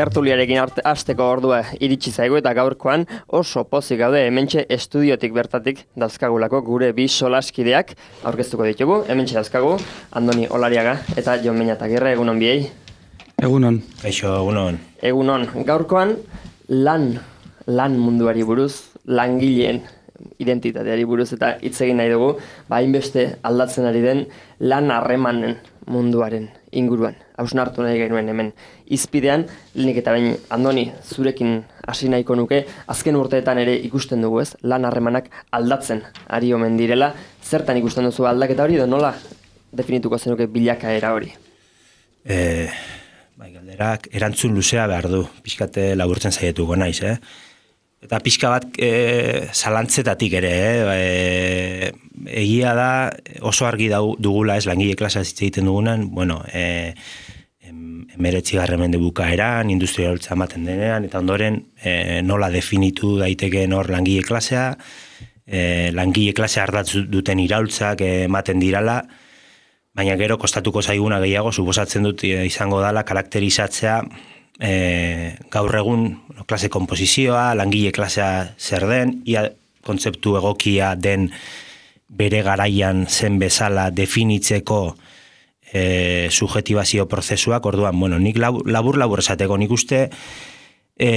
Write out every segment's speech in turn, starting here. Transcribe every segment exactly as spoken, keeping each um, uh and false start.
tertuliarekin hasteko ordua iritsi zaigu eta gaurkoan oso pozik gaude hementxe estudiotik bertatik dauzkagulako gure bi solaskideak aurkeztuko ditugu. Hementxe dauzkagu Andoni Olariaga eta Jon Beñatagirre, egunon biei. Egunon. Kaixo, egunon. Egunon. Gaurkoan lan, lan munduari buruz, langileen identitateari buruz eta hitz egin nahi dugu, ba hainbeste aldatzen ari den lan harremanen munduaren inguruan. Hausnartu nahi genuen hemen izpidean, lehenik eta bain Andoni, zurekin hasi nahiko nuke, azken urteetan ere ikusten dugu ez, lan harremanak aldatzen ari omen direla, zertan ikusten duzu aldaketa hori, edo nola definituko zenuke bilakaera hori? Eh, bai, galderak erantzun luzea behar du, pixkate laburtzen zaietuko naiz, eh? Eta pixka bat e, zalantzetatik ere, eh? e, egia da oso argi dugula ez langile klasa hitz egiten dugunan, bueno, e, emeretzigarren mende bukaeran, industria holtza ematen denean, eta ondoren e, nola definitu daitekeen hor langile klasea, e, langile klasea ardatz duten iraultzak ematen dirala, baina gero kostatuko zaiguna gehiago, suposatzen dut izango dala karakterizatzea E, gaur egun klase komposizioa, langile klasea zer den, ia kontzeptu egokia den bere garaian zen bezala definitzeko e, subjetibazio prozesuak, orduan, bueno, nik labur-labur esateko nik uste e,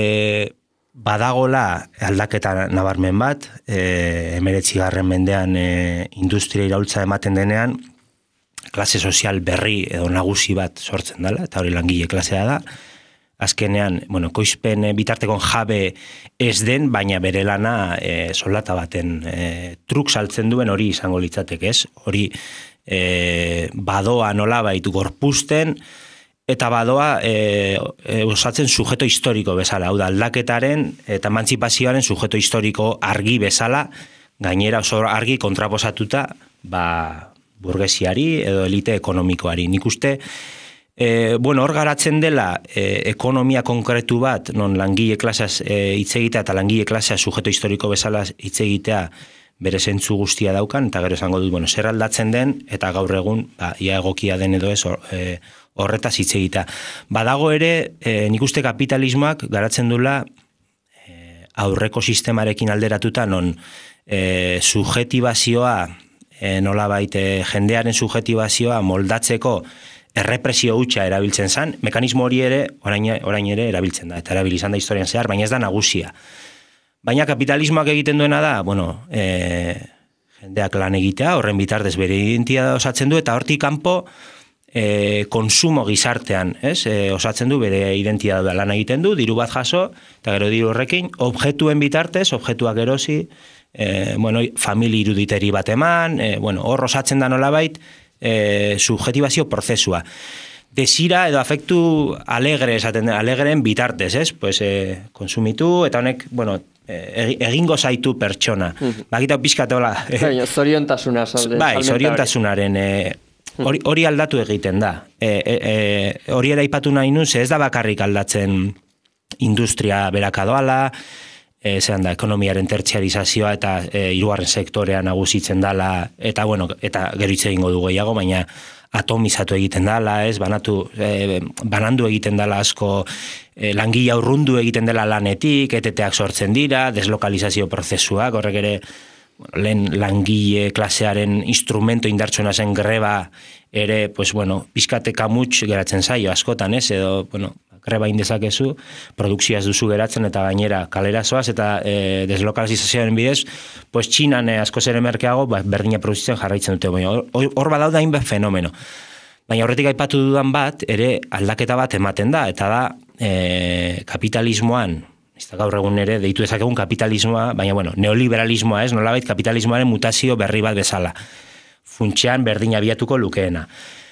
badagola aldaketa nabarmen bat, e, emeretzigarren mendean e, industria iraultza ematen denean, klase sozial berri edo nagusi bat sortzen dela, eta hori langile klasea da. Azkenean, bueno, koizpen bitartekon jabe ez den, baina bere lana e, soldata baten e, truk saltzen duen hori izango litzateke, ez? Hori e, badoa nolabait gorpuzten, eta badoa e, e, osatzen sujeto historiko bezala, hau da, aldaketaren eta emantzipazioaren sujeto historiko argi bezala, gainera oso argi kontraposatuta, ba, burgesiari edo elite ekonomikoari. Nik uste, E, bueno, hor garatzen dela e, ekonomia konkretu bat, non langile klasaz e, hitz egitea eta langile klasea sujeto historiko bezala hitz egitea bere zentzu guztia daukan, eta gero esango dut, bueno, zer aldatzen den, eta gaur egun, ba, ia egokia den edo ez, or, e, horretaz hitz egitea. Badago ere, e, nik uste kapitalismoak garatzen dula e, aurreko sistemarekin alderatuta, non e, subjetibazioa, e, nolabait, e, jendearen subjetibazioa moldatzeko errepresio hutsa erabiltzen zen, mekanismo hori ere, orain, orain ere erabiltzen da, eta erabilizan da historian zehar, baina ez da nagusia. Baina kapitalismoak egiten duena da, bueno, e, jendeak lan egitea, horren bitartez bere identitatea osatzen du, eta hortik kanpo e, konsumo gizartean, ez? E, osatzen du bere identitatea lan egiten du, diru bat jaso, eta gero diru horrekin, objektuen bitartez, objektuak erosi, e, bueno, famili iruditeri bat eman, e, bueno, hor osatzen da nolabait, E, subjetibazio prozesua. Desira edo afektu alegre, esaten alegreen bitartez, ez? Pues, e, konsumitu, eta honek, bueno, e, egingo zaitu pertsona. Mm-hmm. Bakita pizkatola. E, zoriontasuna. Bai, zoriontasunaren hori, hori aldatu egiten da. E, e, e, hori ere aipatu nahi nun, ze ez da bakarrik aldatzen industria berakadoala, E, zean da, ekonomiaren tertziarizazioa eta e, hirugarren sektorean nagusitzen dala, eta bueno, eta gero hitz egingo du gehiago, baina atomizatu egiten dala, ez, banatu, e, banandu egiten dala asko, e, langile urrundu egiten dela lanetik, eteteak sortzen dira, deslokalizazio prozesuak, horrek ere, bueno, lehen langile klasearen instrumento indartsuena zen greba ere, pues bueno, pizkate kamuts geratzen zaio askotan, ez, edo, bueno, greba indezakezu, produkzioa ez duzu geratzen eta gainera kalera zoaz eta e, deslokalizazioaren bidez, pues Txinan e, asko zer merkeago, ba, berdina produzitzen jarraitzen dute. Hor, hor badauda hainbat fenomeno. Baina horretik aipatu dudan bat, ere aldaketa bat ematen da, eta da e, kapitalismoan, ez da gaur egun ere, deitu dezakegun kapitalismoa, baina bueno, neoliberalismoa ez, nolabait kapitalismoaren mutazio berri bat bezala. Funtsean berdina abiatuko lukeena.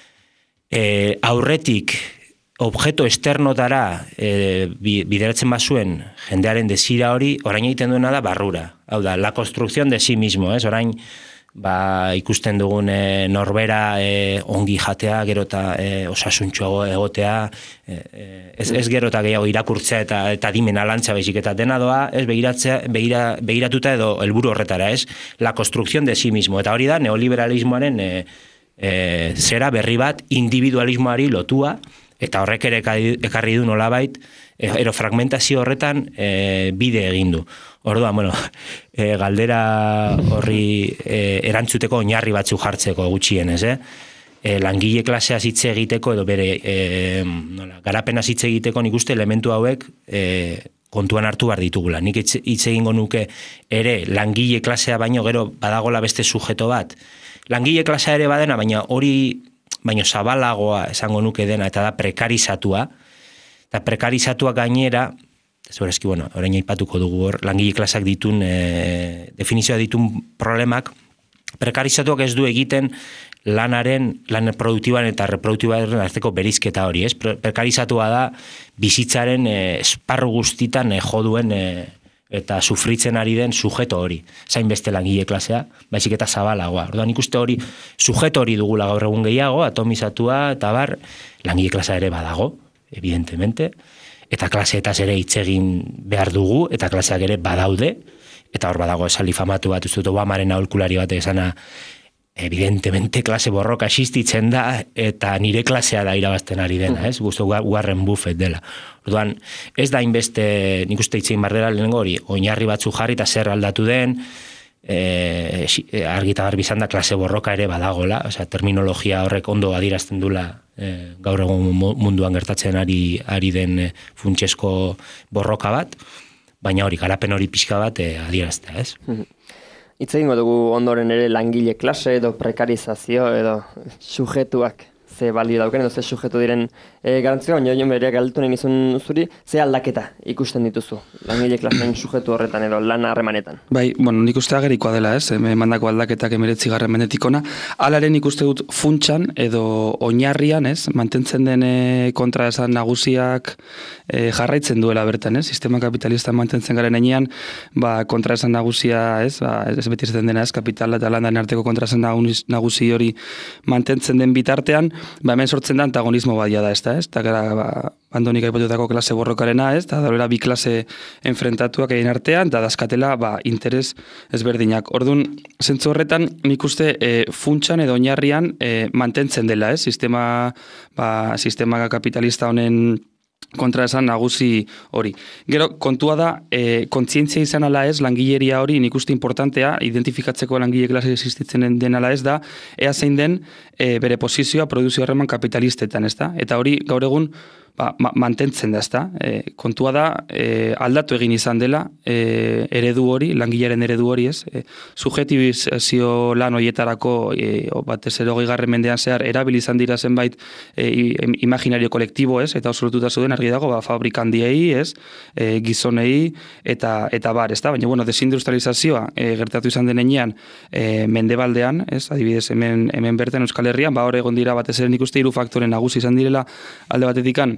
E, aurretik, objeto externotara e, bideratzen bazuen jendearen desira hori, orain egiten duena da barrura. Hau da, la construcción de sí mismo, ez? Orain ba, ikusten dugun e, norbera e, ongi jatea, gero eta e, osasuntxoago egotea, e, ez, ez gero eta gehiago irakurtzea eta, eta dimen alantza baizik eta dena doa, ez begiratzea, begira, begiratuta edo helburu horretara, ez? La construcción de sí mismo. Eta hori da neoliberalismoaren e, e, zera berri bat individualismoari lotua, Eta horrek ere ekarri du nolabait, ero fragmentazio horretan e, bide egin du. Orduan, bueno, e, galdera horri e, erantzuteko oinarri batzu jartzeko gutxienez, eh? E, langile klasea hitz egiteko edo bere e, nola, garapena hitz egiteko nik uste elementu hauek e, kontuan hartu behar ditugula. Nik hitz egingo nuke ere langile klasea baino gero badagola beste sujeto bat. Langile klasea ere badena, baina hori baino zabalagoa esango nuke dena eta da prekarizatua. Eta prekarizatua gainera, Zerezki, bueno, orain aipatuko dugu hor, langile klasak ditun, e, definizioa ditun problemak, prekarizatuak ez du egiten lanaren, lan produktibaren eta reproduktibaren arteko berizketa hori, ez? Prekarizatua da bizitzaren e, esparru guztitan e, joduen e, eta sufritzen ari den sujeto hori. Zain beste langile klasea, baizik eta zabalagoa. Orduan ikuste hori, sujeto hori dugula gaur egun gehiago, atomizatua eta bar, langile klasa ere badago, evidentemente, eta klaseetaz ere hitz egin behar dugu, eta klaseak ere badaude, eta hor badago esaldi famatu bat, uste dut Obamaren aholkulari bat esana, evidentemente klase borroka existitzen da, eta nire klasea da irabazten ari dena, ez? Gusto Warren Buffett dela. Orduan, ez da inbeste, nik uste hitzein bardera lehenengo hori, oinarri batzu jarri eta zer aldatu den, e, argi eta garbi izan da klase borroka ere badagola, osea, terminologia horrek ondo adierazten dula e, gaur egun munduan gertatzen ari, ari den e, funtsesko borroka bat, baina hori, garapen hori pixka bat e, adieraztea, ez? Hitz egingo dugu ondoren ere langile klase edo prekarizazio edo sujetuak ze balio dauken edo ze sujetu diren e, garantzioa, baina jo bere galtu nahi nizun zuri, ze aldaketa ikusten dituzu langile klasen sujetu horretan edo lan harremanetan? Bai, bueno, nik uste agerikoa dela, ez, emandako aldaketak emeretzi garren menetik ona, alaren ikuste dut funtsan edo oinarrian, ez, mantentzen den kontra esan nagusiak e, jarraitzen duela bertan, ez, sistema kapitalista mantentzen garen enean, ba, kontra esan nagusia, ez, ba, ez beti ez dena, ez, kapitala eta landan arteko kontra esan nagusi hori mantentzen den bitartean, ba, hemen sortzen da antagonismo badia da, ez da, ez? Eta gara, ba, Andonik aipatutako klase borrokarena, ez? Eta daurera bi klase enfrentatuak egin artean, eta dazkatela, ba, interes ezberdinak. Orduan, zentzu horretan, nik uste e, funtsan edo oinarrian e, mantentzen dela, ez? Sistema, ba, sistema kapitalista honen kontra esan nagusi hori. Gero, kontua da, e, kontzientzia izan ala ez, langileria hori nik uste importantea, identifikatzeko langile klase existitzen den ala ez da, ea zein den e, bere posizioa produzio harreman kapitalistetan, ez da? Eta hori, gaur egun, ba, ma, mantentzen da, ez da? E, kontua da, e, aldatu egin izan dela, e, eredu hori, langilearen eredu hori, ez? E, subjetibizazio lan horietarako, e, batez ere hogei garren mendean zehar, erabil izan dira zenbait e, imaginario kolektibo, ez? Eta osolututa zuen argi dago, ba, fabrikandiei, ez? E, gizonei, eta, eta bar, ez da? Baina, bueno, desindustrializazioa e, gertatu izan denean e, mendebaldean, ez? Adibidez, hemen, hemen berten Euskal Herrian, ba, hor egon dira batez ere nik uste hiru faktore nagusi izan direla alde batetikan,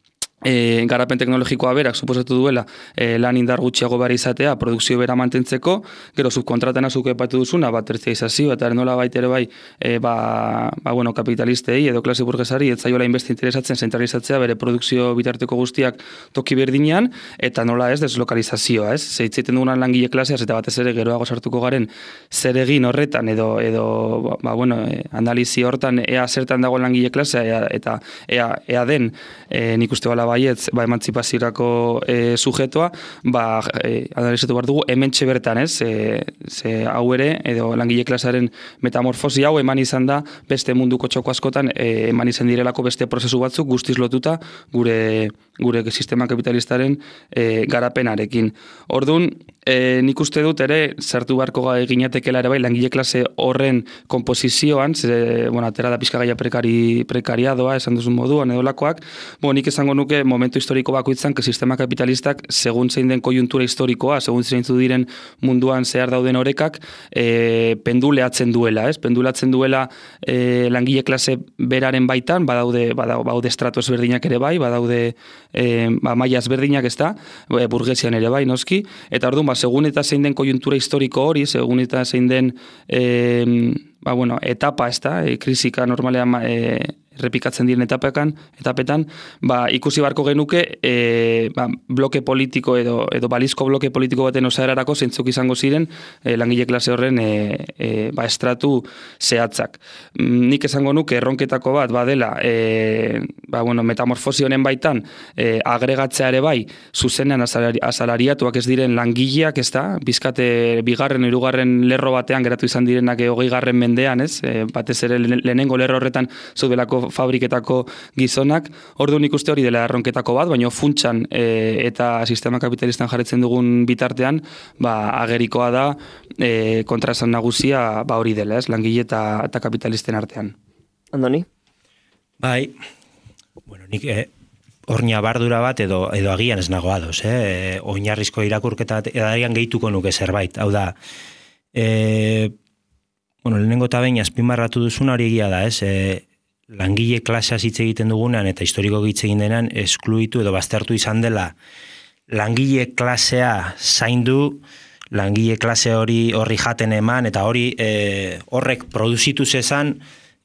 E, garapen teknologikoa berak suposatu duela e, lan indar gutxiago behar izatea produkzio bera mantentzeko, gero subkontratena zuke epatu duzuna, bat terzializazio eta nola baitere bai e, ba, ba, bueno, kapitalistei edo klase burgesari etzaiola inbesti interesatzen zentralizatzea bere produkzio bitarteko guztiak toki berdinean eta nola ez deslokalizazioa, ez? Zeitzeiten dugunan langile klaseaz eta batez ere geroago sartuko garen zer egin horretan edo, edo ba, bueno, e, analizi hortan ea zertan dago langile klasea ea, eta ea, ea den e, nik uste bala baietz, ba, emantzipaziorako e, sujetoa, ba, e, analizatu behar dugu, hemen bertan, ez, e, ze hau ere, edo langile klasaren metamorfosi hau eman izan da, beste munduko txoko askotan, e, eman izan direlako beste prozesu batzuk, guztiz lotuta, gure, gure sistema kapitalistaren e, garapenarekin. Orduan, e, nik uste dut ere, sartu beharko ginatekela ere bai, langile klase horren komposizioan, ze, bueno, atera da pixka gaia prekari, prekariadoa, esan duzun moduan, edo lakoak, bo, nik esango nuke momentu historiko bakoitzan, que sistema kapitalistak, segun zein den koiuntura historikoa, segun zein diren munduan zehar dauden orekak, e, penduleatzen duela, ez? Pendulatzen duela e, langile klase beraren baitan, badaude, badaude, badaude estratu ezberdinak ere bai, badaude e, ba, maila ezberdinak ez da, e, burgesian ere bai, noski, eta orduan, ba, segun eta zein den koiuntura historiko hori, segun eta zein den e, ba, bueno, etapa ez da, e, krisika normalean e, errepikatzen diren etapekan, etapetan, ba, ikusi barko genuke e, ba, bloke politiko edo, edo balizko bloke politiko baten osaerarako zeintzuk izango ziren e, langile klase horren e, e, ba, estratu zehatzak. Nik esango nuke erronketako bat badela e, ba, bueno, metamorfosi honen baitan e, agregatzea ere bai zuzenean asalari, asalariatuak ez diren langileak, ez da, bizkate bigarren, hirugarren lerro batean geratu izan direnak hogei garren mendean, ez? E, batez ere lehenengo lerro horretan zudelako fabriketako gizonak, orduan ikuste hori dela erronketako bat, baina funtsan e, eta sistema kapitalistan jarretzen dugun bitartean, ba, agerikoa da e, kontraesan nagusia ba hori dela, ez? Langile eta, eta kapitalisten artean. Andoni? Bai, bueno, nik eh, ornia bardura bat edo edo agian ez nago ados, eh? Oinarrizko irakurketa bat edarian gehituko nuke zerbait, hau da, E, bueno, lehenengo eta behin azpimarratu duzuna hori egia da, ez? E, langile klaseaz hitz egiten dugunean eta historiko hitz egin denean eskluitu edo baztertu izan dela langile klasea zaindu, langile klase hori horri jaten eman eta hori e, horrek produzitu zezan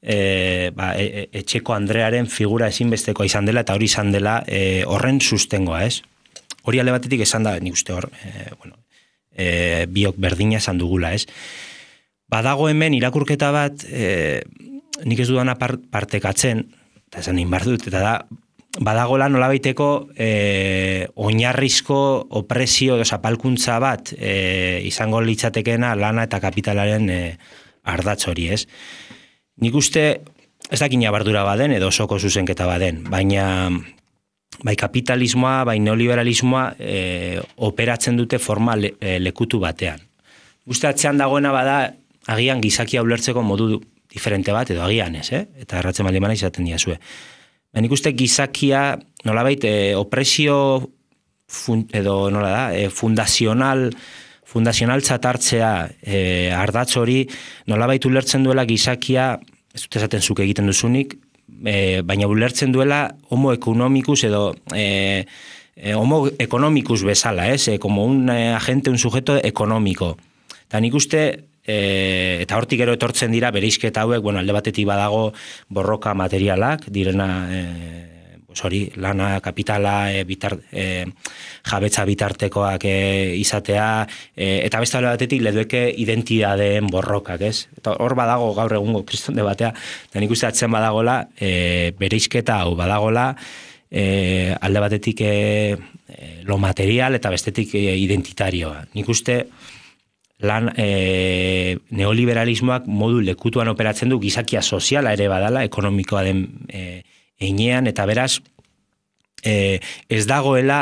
e, ba, e, etxeko Andrearen figura ezinbestekoa izan dela eta hori izan dela e, horren sustengoa, ez? Hori alde batetik esan da, nik uste hor, e, bueno, E, biok berdina esan dugula, ez? Badago hemen irakurketa bat, e, nik ez dudana part, partekatzen, eta esan egin behar dut, eta da, badagola nolabaiteko e, oinarrizko opresio, zapalkuntza bat, e, izango litzatekena lana eta kapitalaren e, ardatz hori, ez? Nik uste, ez dakin abardura baden, edo osoko zuzenketa baden, baina bai kapitalismoa, bai neoliberalismoa e, operatzen dute forma le, e, lekutu batean. Uste atzean dagoena bada, agian gizakia ulertzeko modu diferente bat, edo agian ez, eh? Eta erratzen balimana izaten diazue. Nik uste gizakia, nolabait, e, opresio fun, edo nola da, e, fundazional, fundazional txatartzea e, ardatz hori, nolabait ulertzen duela gizakia, ez dut esaten zuk egiten duzunik, E, baina ulertzen duela homo ekonomikus edo e, e, homo ekonomikus bezala, ez? E, como un e, agente, un sujeto ekonomiko. Eta nik uste, e, eta hortik gero etortzen dira bereizketa hauek, bueno, alde batetik badago borroka materialak, direna e, hori, lana, kapitala, e, bitar, e, jabetza bitartekoak e, izatea, e, eta beste alde batetik ledueke identidadeen borrokak, ez? Eta hor badago gaur egungo kristonde batea, eta nik uste atzen badagola, e, bereizketa hau badagola, e, alde batetik e, e, lo material eta bestetik e, identitarioa. Nik uste lan e, neoliberalismoak modu lekutuan operatzen du gizakia soziala ere badala, ekonomikoa den e, einean, eta beraz, e, ez dagoela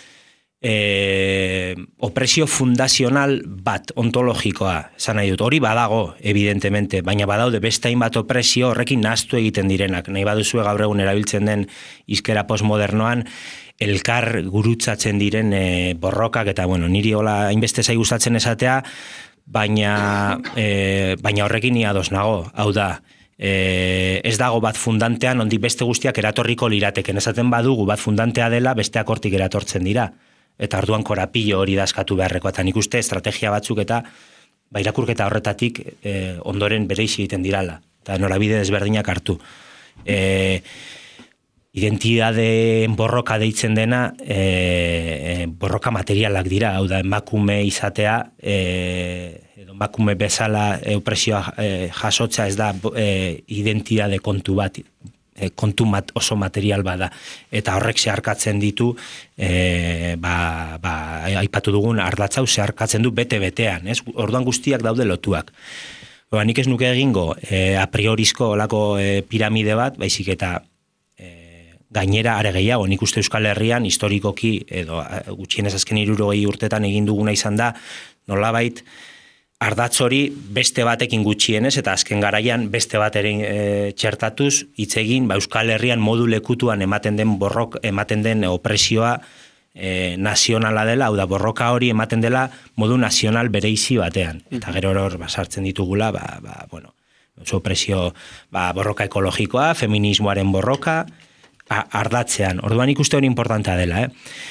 e, opresio fundazional bat, ontologikoa, esan nahi dut, hori badago, evidentemente, baina badaude beste hainbat opresio horrekin nahaztu egiten direnak, nahi baduzue gaur egun erabiltzen den hizkera postmodernoan, elkar gurutzatzen diren e, borrokak, eta bueno, niri hola hainbeste zai gustatzen esatea, baina, e, baina horrekin ni ados nago, hau da, E, ez dago bat fundantean ondik beste guztiak eratorriko lirateken, esaten badugu bat fundantea dela besteak hortik eratortzen dira, eta orduan korapillo hori dazkatu beharreko, eta nik uste estrategia batzuk eta ba, irakurketa horretatik e, ondoren bereizi egiten dirala, eta norabide desberdinak hartu. E, identidadeen borroka deitzen dena e, borroka materialak dira, hau da emakume izatea, e, edo emakume bezala e, opresioa e, jasotzea ez da e, identidade kontu bat, e, kontu mat, oso material bada, eta horrek zeharkatzen ditu, e, ba, ba, aipatu dugun ardatzau zeharkatzen du bete-betean, ez? Orduan guztiak daude lotuak. Ba, nik ez nuke egingo e, a priorizko olako e, piramide bat, baizik eta gainera are gehiago, nik uste Euskal Herrian historikoki, edo gutxienez azken hirurogei urtetan egin duguna izan da, nolabait ardatz hori beste batekin gutxienez, eta azken garaian beste bat ere e, txertatuz, hitz egin, ba, Euskal Herrian modu lekutuan ematen den borrok, ematen den opresioa e, nazionala dela, hau da, borroka hori ematen dela modu nazional bereizi batean. Eta gero hor basartzen ditugula, ba, ba, bueno, opresio, ba, borroka ekologikoa, feminismoaren borroka, ardatzean. Orduan ikuste hori importantea dela, eh?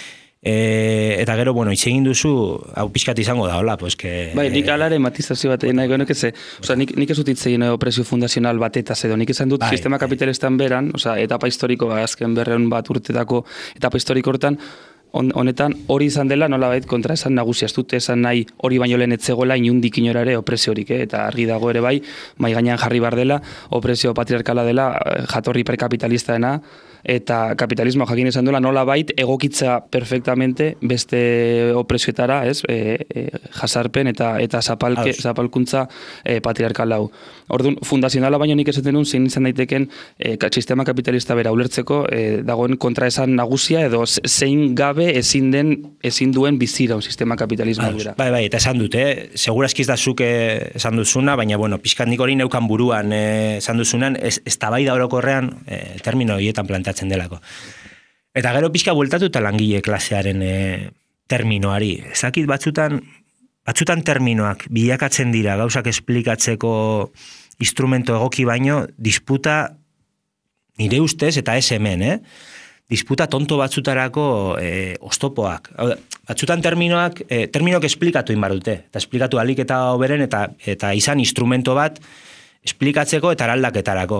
E, eta gero, bueno, hitz egin duzu, hau pixkat izango da, hola, pues que... Bai, nik alare matizazio bat egin nahi gonek ez, oza, nik, nik ez dut hitz egin opresio fundazional batetaz edo, nik esan dut bai, sistema kapitalistan beran, oza, etapa historiko, azken berreun bat urtetako etapa historiko hortan, honetan hori izan dela nolabait kontra esan nagusia, ez dute esan nahi hori baino lehen etzegoela inundik inora ere opresiorik, eh? Eta argi dago ere bai, mai gainean jarri bar dela, opresio patriarkala dela, jatorri prekapitalistaena, eta kapitalismo jakin esan duela nolabait egokitza perfectamente beste opresioetara, ez? E, e, jasarpen eta eta zapalke, zapalkuntza e, patriarkal hau. Orduan, fundazionala baino nik esaten duen zein izan daiteken e, sistema kapitalista bera ulertzeko e, dagoen kontraesan nagusia edo zein gabe ezin den ezin duen bizira un sistema kapitalismo bera. Bai, bai, eta esan dute, segurazki ez da zuk esan duzuna, baina bueno, pixkat nik hori neukan buruan e, esan duzunan, ez, ez tabaida orokorrean e, termino horietan planteatzen delako. Eta gero pixka bueltatu eta langile klasearen e, terminoari. Ezakit batzutan, batzutan terminoak bilakatzen dira gauzak esplikatzeko instrumento egoki baino, disputa nire ustez eta ez hemen, eh? Disputa tonto batzutarako e, oztopoak. Batzutan terminoak, e, terminoak esplikatu inbar dute. Eta esplikatu alik eta hoberen eta, eta izan instrumento bat esplikatzeko eta eraldaketarako.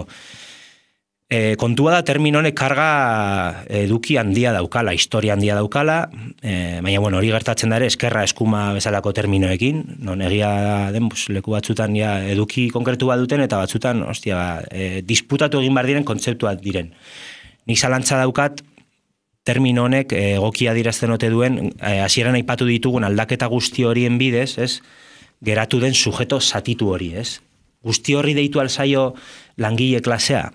E, kontua da termino honek karga eduki handia daukala, historia handia daukala, e, baina bueno, hori gertatzen da ere eskerra eskuma bezalako terminoekin, non egia den bus, leku batzutan ja, eduki konkretu bat duten eta batzutan ostia, e, disputatu egin bar diren kontzeptuak diren. Nik zalantza daukat termino honek egokia dirazten ote duen, hasieran aipatu ditugun aldaketa guzti horien bidez, ez? Geratu den sujeto zatitu hori, ez? Guzti horri deitu alzaio langile klasea.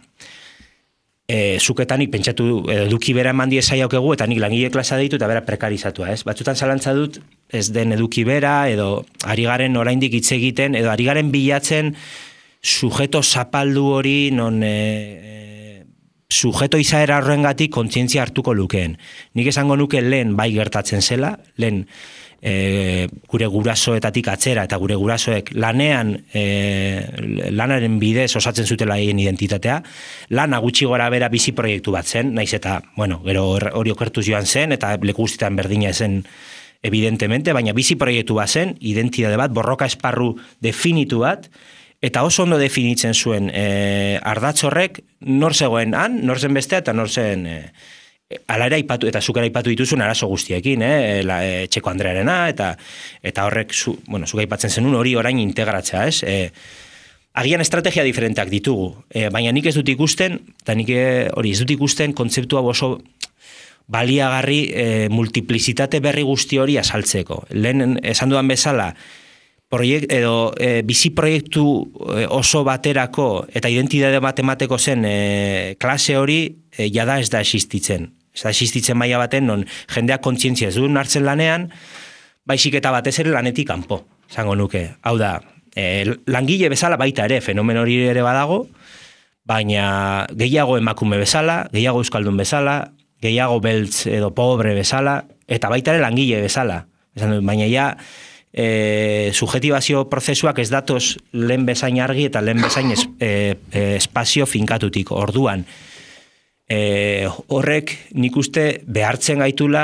E, zuketanik pentsatu eduki bera eman die saiaukegu eta nik langile klasa deitu eta bera prekarizatua, ez? Batzutan zalantza dut ez den eduki bera edo ari garen oraindik hitz egiten edo ari garen bilatzen sujeto zapaldu hori non e, e, sujeto izaera horrengatik kontzientzia hartuko lukeen. Nik esango nuke lehen bai gertatzen zela, lehen E, gure gurasoetatik atzera eta gure gurasoek lanean e, lanaren bidez osatzen zutela haien identitatea, lana gutxi gora bera bizi proiektu bat zen, naiz eta, bueno, gero hori okertuz joan zen eta leku guztietan berdina zen evidentemente, baina bizi proiektu bat zen, identitate bat, borroka esparru definitu bat, eta oso ondo definitzen zuen e, ardatz horrek nor zegoen han, nor zen bestea eta nor zen... E, Ala ere aipatu, eta zukera aipatu dituzun arazo guztiekin, eh? La, e, Txeko Andrearena, eta eta horrek, zu, bueno, zuka aipatzen zenun hori orain integratzea, ez? E, agian estrategia diferenteak ditugu, e, baina nik ez dut ikusten, eta nik hori ez dut ikusten kontzeptua oso baliagarri e, multiplizitate berri guzti hori asaltzeko. Lehen esan dudan bezala, proiekt, edo e, bizi proiektu oso baterako eta identitate bat emateko zen e, klase hori e, jada ez da existitzen. Ez da existitzen maila baten, non jendeak kontzientzia ez duen hartzen lanean, baizik eta batez ere lanetik kanpo, zango nuke. Hau da, e, langile bezala baita ere, fenomen hori ere badago, baina gehiago emakume bezala, gehiago euskaldun bezala, gehiago beltz edo pobre bezala, eta baita ere langile bezala. Baina ja, e, subjetibazio prozesuak ez datoz lehen bezain argi eta lehen bezain es, e, e, espazio finkatutik. Orduan, e, horrek nik uste behartzen gaitula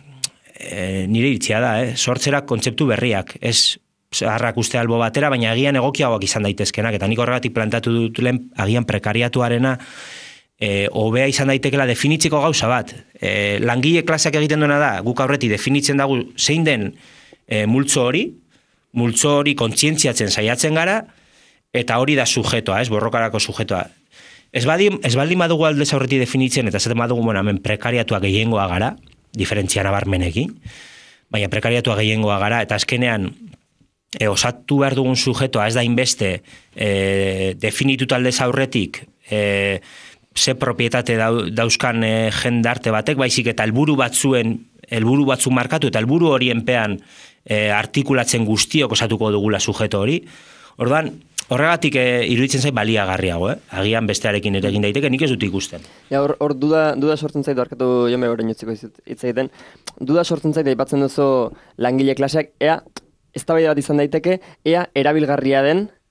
e, nire iritzia da, eh? Sortzera kontzeptu berriak, ez zaharrak uste albo batera, baina agian egokiagoak izan daitezkenak, eta nik horregatik plantatu dut lehen agian prekariatuarena e, hobea izan daitekela definitzeko gauza bat. E, langile klaseak egiten duena da, guk aurreti definitzen dugu zein den e, multzo hori, multzo hori kontzientziatzen saiatzen gara, eta hori da sujetoa, ez, borrokarako sujetoa. Ez baldin, ez baldin badugu aldez aurreti definitzen, eta zaten badugu, bueno, hemen prekariatua gehiengoa gara, diferentzia nabarmenekin, baina prekariatua gehiengoa gara, eta azkenean e, osatu behar dugun sujetoa ez da inbeste e, definituta aldez aurretik e, ze propietate dauzkan e, jendarte batek, baizik eta helburu batzuen, helburu batzuk markatu, eta helburu horienpean e, artikulatzen guztiok osatuko dugula sujeto hori. Orduan, horregatik e, iruditzen zait baliagarriago, eh? Agian bestearekin ere egin daiteke, nik ez dut ikusten. Ja, hor, hor duda, duda sortzen zait, barkatu jome goren jutziko hitz egiten, duda sortzen zait, aipatzen duzu langile klaseak, ea, eztabaida bat izan daiteke, ea erabilgarria den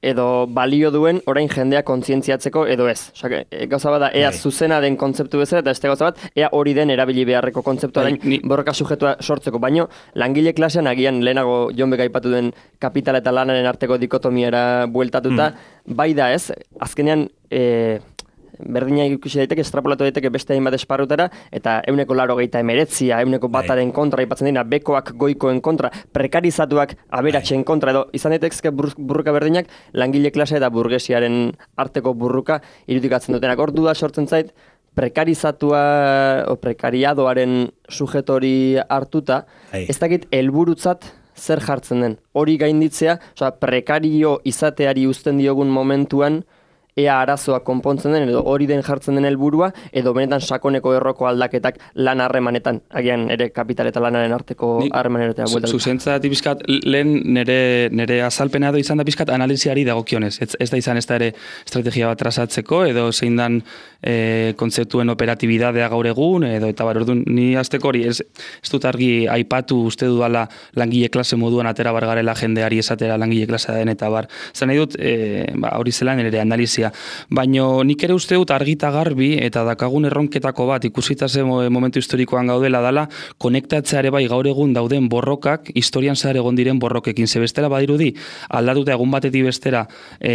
edo balio duen orain jendea kontzientziatzeko edo ez. Osea, gauza bada ea Bai. zuzena den kontzeptu bezala eta beste gauza bat ea hori den erabili beharreko kontzeptua Bai, orain ni- borroka subjektua sortzeko, baino langile klasean agian lehenago Jon Bek aipatu duen kapitala eta lanaren arteko dikotomiara bueltatuta, bai da ez, azkenean e, berdina ikusi daiteke, estrapolatu daiteke beste hainbat esparrutara, eta euneko laro gehieta emeretzia, euneko bataren kontra, aipatzen dira, bekoak goikoen kontra, prekarizatuak aberatxen kontra, edo izan daitezke bur, burruka berdinak, langile klase eta burgesiaren arteko burruka irudikatzen dutenak. Ordu da sortzen zait, prekarizatua, o prekariadoaren sujetori hartuta, Bai. ez dakit helburutzat zer jartzen den. Hori gainditzea, osea, prekario izateari uzten diogun momentuan, ea arazoa konpontzen den, edo hori den jartzen den helburua, edo benetan sakoneko erroko aldaketak lan harremanetan, agian ere kapital eta lanaren arteko Nik- harremanetan. Zu- Zuzentza pizkat lehen nire, nire azalpena edo izan da pizkat analisiari dagokionez. Ez, ez da izan ez da ere estrategia bat trazatzeko, edo zein dan e, kontzeptuen operatibidadea gaur egun, edo eta bar, orduan, ni azteko hori, ez, ez dut argi aipatu uste dudala langile klase moduan atera bargarela jendeari esatera langile klasea den, eta bar. Zan nahi dut, e, ba, hori zelan nire analizia. Baino nik ere uste dut argita garbi, eta dakagun erronketako bat, ikusita ze momentu historikoan gaudela dala, konektatzea ere bai gaur egun dauden borrokak, historian zehar egon diren borrokekin. Ze bestera badirudi, aldatuta egun batetik bestera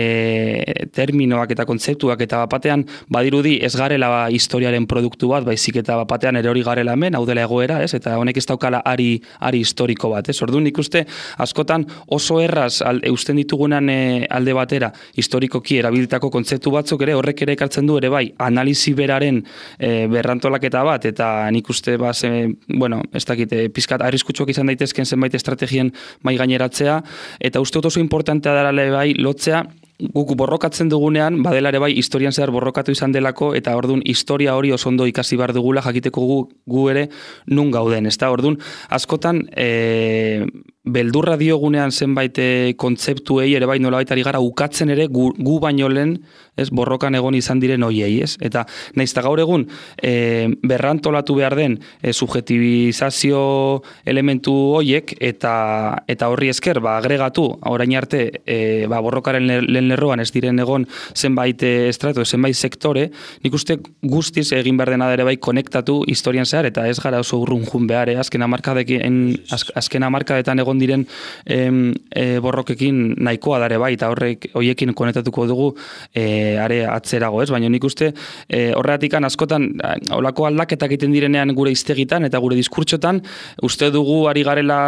e, terminoak eta kontzeptuak, eta bapatean badirudi ez garela ba, historiaren produktu bat, baizik eta bapatean ere hori garela hemen, hau dela egoera, ez? Eta honek ez daukala ari, ari historiko bat, ez? Orduan nik uste askotan oso erraz al, eusten ditugunan e, alde batera, historikoki erabilitako kontzeptu batzuk ere horrek ere ekartzen du ere bai, analizi beraren e, berrantolaketa bat, eta nik uste ba, ze, bueno, ez dakit, e, pizkat arriskutsuak izan daitezken zenbait estrategien mai gaineratzea, eta uste dut oso importantea dara bai lotzea, guk borrokatzen dugunean, badela ere bai, historian zehar borrokatu izan delako, eta orduan historia hori oso ondo ikasi behar dugula, jakiteko gu, gu ere nun gauden, ezta? Orduan, askotan, e, beldurra diogunean zenbait e, kontzeptuei ere bai nolabait ari gara ukatzen ere gu, gu baino lehen, ez, borrokan egon izan diren hoiei, ez? Eta nahiz eta gaur egun e, berrantolatu behar den e, subjetivizazio elementu hoiek eta eta horri esker ba agregatu orain arte e, ba borrokaren lehen lerroan ez diren egon zenbait e, estrato, zenbait sektore, nik uste guztiz egin behar dena ere bai konektatu historian zehar, eta ez gara oso urrun jun behar, eh? azken hamarkadekin azken hamarkadetan egon diren em, e, borrokekin nahikoa dare bai, eta horrek hoiekin konektatuko dugu e, are atzerago, ez? Baina nik uste e, horregatikan askotan olako aldaketak egiten direnean gure hiztegitan eta gure diskurtsotan, uste dugu ari garela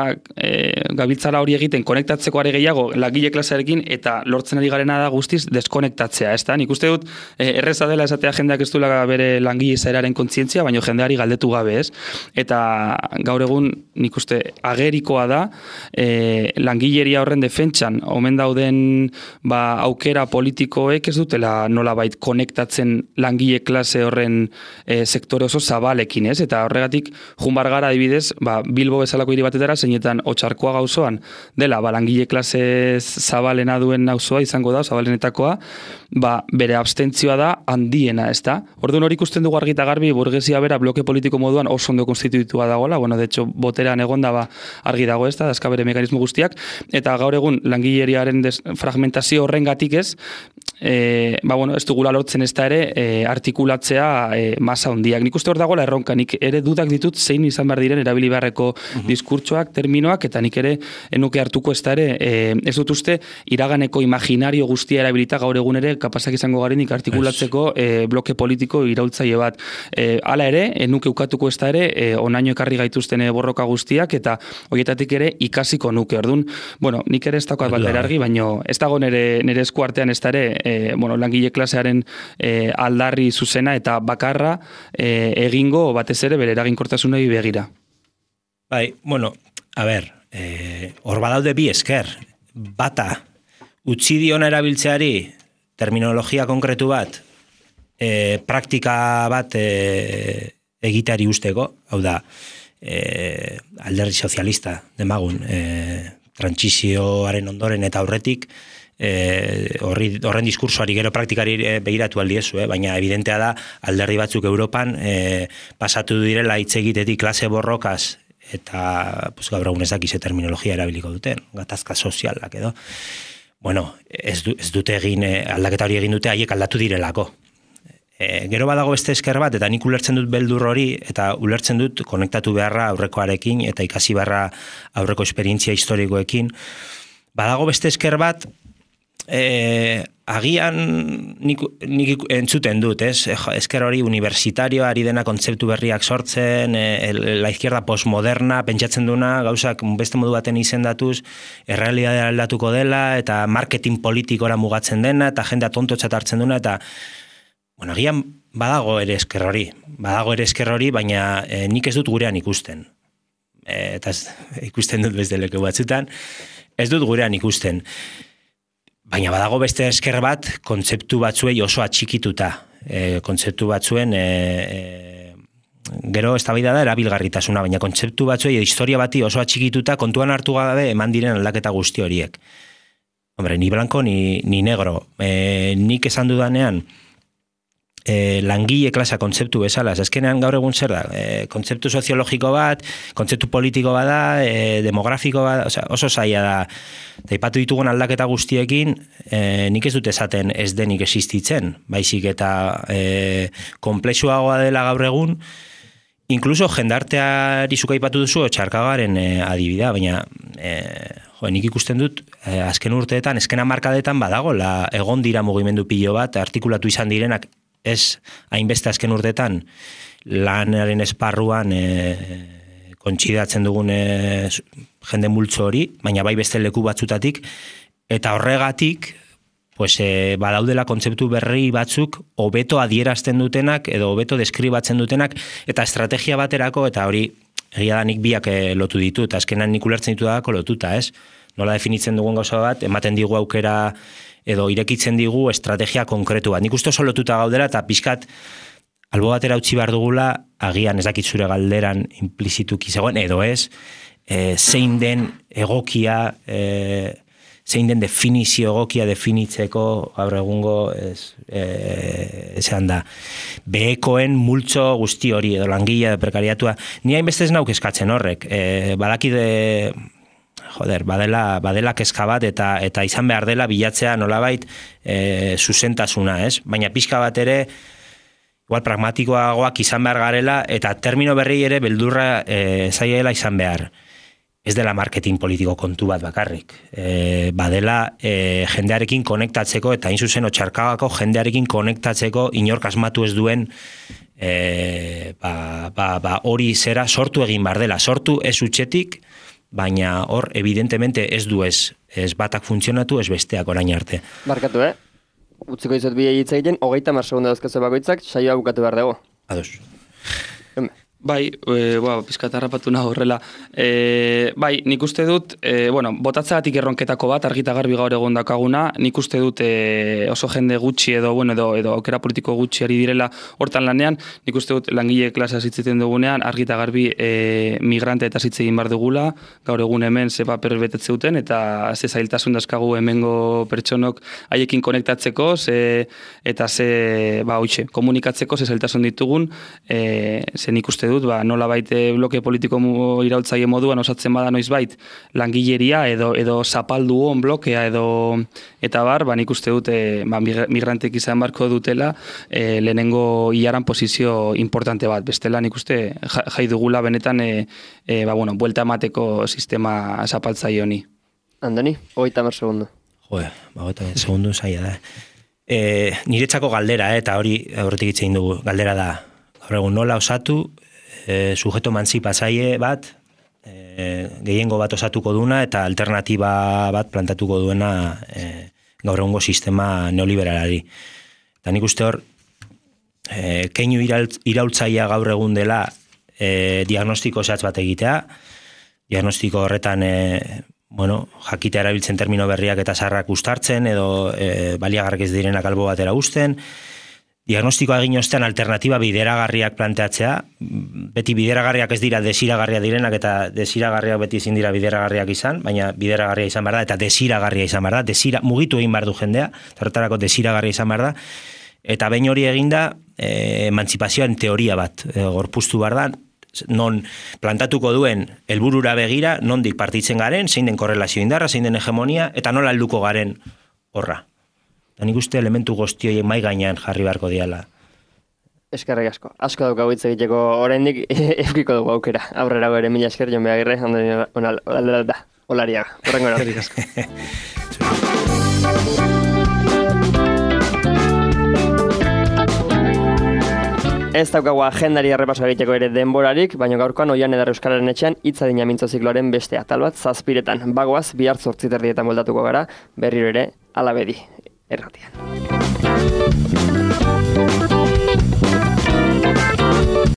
e, gabiltzara hori egiten konektatzeko are gehiago langile klasearekin, eta lortzen ari garena da guztiz deskonektatzea, ez da? Nik uste dut e, erreza dela esatea jendeak ez duela bere langile izaeraren kontzientzia, baina jendeari galdetu gabe, ez? Eta gaur egun nik uste agerikoa da e, langileria horren defentsan omen dauden ba, aukera politikoek ez dutela nolabait konektatzen langile klase horren e, sektore oso zabalekin, ez? Eta horregatik junbar gara adibidez, ba, Bilbo bezalako hiri batetara, zeinetan Otxarkoa gauzoan dela, ba, langile klase zabalena duen auzoa izango da, zabalenetakoa, ba, bere abstentzioa da handiena, ez da? Orduan hori ikusten dugu argita garbi, burgesia bera bloke politiko moduan oso ondo konstituitua dagoela, bueno, de hecho, boterean egonda ba, argi dago, ez da, dazka bere mekanismo guztiak, eta gaur egun langileriaren fragmentazio horrengatik ez, E, ba, bueno, ez dugula lortzen ez da ere e, artikulatzea e, masa hondiak. Nik uste hor dagoela erronka, nik ere dudak ditut zein izan behar diren erabili beharreko uh-huh. diskurtsoak, terminoak, eta nik ere enuke hartuko ez da ere, e, ez dut uste iraganeko imaginario guztia erabilita gaur egun ere kapazak izango garenik artikulatzeko e, bloke politiko iraultzaile bat. E, hala ere, enuke ukatuko ez da ere, e, onaino ekarri gaituzten borroka guztiak, eta horietatik ere ikasiko nuke. Orduan, bueno, nik ere ez dagoat bat berargi, baino ez dago nire, nire esku artean ez da ere, E, bueno, langile klasearen e, aldarri zuzena eta bakarra e, egingo batez ere bere eraginkortasunei begira. Bai, bueno, a ber, eh, hor badaude bi esker, bata, utzi diona erabiltzeari terminologia konkretu bat, e, praktika bat e, egiteari usteko, hau da, e, alderdi sozialista demagun, e, trantsizioaren ondoren eta aurretik, E, horri, horren diskursoari gero praktikari begiratu aldiezu, eh? Baina evidentea da alderdi batzuk Europan e, pasatu direla hitz egitetik klase borrokaz eta pues, gaur egun ez dakize terminologia erabiliko duten, gatazka sozialak edo. bueno, ez, du, ez dute egin, aldaketa hori egin dute, haiek aldatu direlako. E, gero badago beste esker bat, eta nik ulertzen dut beldur hori, eta ulertzen dut konektatu beharra aurrekoarekin, eta ikasi beharra aurreko esperientzia historikoekin. Badago beste esker bat, e, agian nik, nik entzuten dut, ez? Esker hori universitario, ari dena kontzeptu berriak sortzen, e, la izquierda postmoderna, pentsatzen duna, gauzak beste modu baten izendatuz, errealitatea aldatuko dela, eta marketing politikora mugatzen dena, eta jendea tontotzat hartzen duna, eta bueno, agian badago ere esker hori, badago ere esker hori, baina e, nik ez dut gurean ikusten. E, eta ez, ikusten dut beste leku batzutan, ez dut gurean ikusten. Baina badago beste esker bat, kontzeptu batzuei oso atxikituta. E, kontzeptu batzuen, e, e, gero eztabaida da erabilgarritasuna, baina kontzeptu batzuei, historia bati oso atxikituta, kontuan hartu gabe eman diren aldaketa guzti horiek. Hombre, ni blanco, ni, ni negro. E, nik esan dudanean, E, langile klasa kontzeptu bezala, azkenean gaur egun zer da, e, kontzeptu soziologiko bat, kontzeptu politiko bat da, e, demografiko bat, o sea, oso zaila da, eta ipatu ditugun aldaketa guztiekin, e, nik ez dut esaten ez denik existitzen, baizik eta e, komplexuagoa dela gaur egun, inkluso jendarteari zuka ipatu duzu, txarkagaren e, adibida, baina e, jo, nik ikusten dut, e, azken urteetan, azken hamarkadetan badago, la, egon dira mugimendu pilo bat, artikulatu izan direnak, ez hainbeste azken urtetan lanaren esparruan e, kontsidatzen dugun e, jende multzo hori, baina bai beste leku batzutatik, eta horregatik pues, e, badaudela kontzeptu berri batzuk hobeto adierazten dutenak edo hobeto deskribatzen dutenak, eta estrategia baterako, eta hori egia da nik biak e, lotu ditut, azkenan nik ulertzen ditu dako lotuta, ez? Nola definitzen dugun gauza bat, ematen digu aukera edo irekitzen digu estrategia konkretu bat. Nik uste oso lotuta gaudela eta pixkat albo batera utzi behar dugula, agian ez dakit zure galderan implizituki zegoen, edo ez, e, zein den egokia, e, zein den definizio egokia definitzeko gaur egungo ez, e, esan da, behekoen multzo guzti hori, edo langile, edo prekariatua. Ni hainbeste ez nauk eskatzen horrek, e, badakide joder, badela, badela kezka bat eta eta izan behar dela bilatzea nolabait e, zuzentasuna, ez? Baina pixka bat ere igual pragmatikoagoak izan behar garela eta termino berri ere beldurra e, zaiela izan behar. Ez dela marketing politiko kontu bat bakarrik. E, badela e, jendearekin konektatzeko eta hain zuzen otxarkagako jendearekin konektatzeko inork asmatu ez duen e, ba, ba, ba, hori zera sortu egin behar dela. Sortu ez utxetik, baina hor, evidentemente ez du ez, ez batak funtzionatu, ez besteak orain arte. Barkatu, eh? Utziko izot bidea hitz egiten, hogeita mar segunda dauzkazu bakoitzak, saioa bukatu behar dugu. Ados. Bai, e, ba, pizkat harrapatu nago horrela. E, bai, nik uste dut, e, bueno, botatzagatik erronketako bat, argita garbi gaur egon dakaguna, nik uste dut e, oso jende gutxi edo, bueno, edo, edo aukera politiko gutxi ari direla hortan lanean, nik uste dut langile klasa zitziten dugunean, argita garbi e, migrante eta zitze egin bar dugula, gaur egun hemen ze paper betetze duten, eta ze zailtasun dazkagu hemengo pertsonok haiekin konektatzeko, ze, eta ze, ba, hoitxe, komunikatzeko, ze zailtasun ditugun, e, ze nik uste dut, ba, nola baite bloke politiko iraultzaile moduan osatzen bada noizbait langileria edo edo zapaldu on blokea edo eta bar, ba nik uste dut e, ba, migrantek izan barko dutela e, lehenengo ilaran posizio importante bat. Bestela nik uste jai dugula benetan e, e, ba, bueno, buelta emateko sistema zapaltzaile honi. Andoni, hogeita hamar segundo. Joe, ba, hogeita hamar segundo zaila da. E, niretzako galdera, eh, eta hori aurretik hitz egin dugu, galdera da. Gaur egun nola osatu, E, sujeto mantzipatzaile bat, e, gehiengo bat osatuko duna eta alternatiba bat plantatuko duena e, gaur egungo sistema neoliberalari. Eta nik uste hor, e, keinu iraultzailea gaur egun dela e, diagnostiko zehatz bat egitea, diagnostiko horretan e, bueno, jakitea erabiltzen termino berriak eta zarrak ustartzen edo e, baliagarrak ez direnak albo batera usten, diagnostikoa egin ostean alternatiba bideragarriak planteatzea, beti bideragarriak ez dira desiragarria direnak eta desiragarriak beti ezin dira bideragarriak izan, baina bideragarria izan behar da eta desiragarria izan behar da, desira, mugitu egin behar du jendea, horretarako desiragarria izan behar da, eta behin hori eginda, e, emantzipazioan teoria bat, e, gorpuztu behar da, non plantatuko duen helburura begira, nondik partitzen garen, zein den korrelazio indarra, zein den hegemonia, eta nola helduko garen horra. Da nik uste elementu guztioien mai gainean jarri beharko diala. Eskerrik asko. Asko daukagu hitz egiteko oraindik edukiko dugu aukera. Aurrera ere mila esker Jon Beagirre, Andoni Olariaga. Olariaga. Horrengo era. Eskerrik asko. Ez daukagu agendari errepaso egiteko ere denborarik, baina gaurkoan Oihan Eder Euskararen etxean hitza dina mintzo zikloaren beste atal bat zazpiretan. Bagoaz, bihar zortzi terdietan moldatuko gara, berriro ere alabedi erratian.